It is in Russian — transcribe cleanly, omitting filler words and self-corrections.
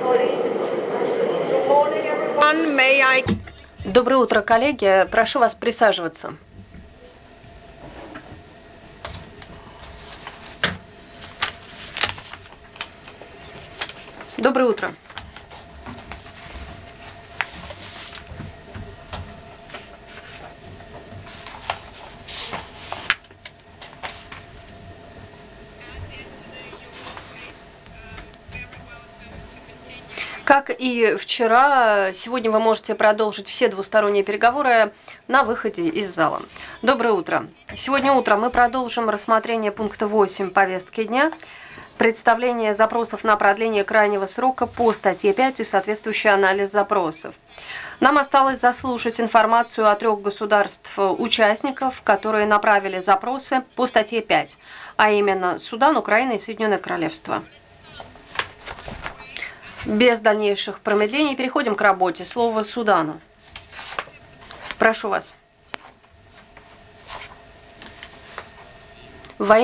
Доброе утро, коллеги. Прошу вас присаживаться. Доброе утро. Как и вчера, сегодня вы можете продолжить все двусторонние переговоры на выходе из зала. Доброе утро. Сегодня утром мы продолжим рассмотрение пункта 8 повестки дня. Представление запросов на продление крайнего срока по статье 5 и соответствующий анализ запросов. Нам осталось заслушать информацию о 3 государств-участников, которые направили запросы по статье 5, а именно Судан, Украина и Соединенное Королевство. Без дальнейших промедлений переходим к работе. Слово Судану. Прошу вас.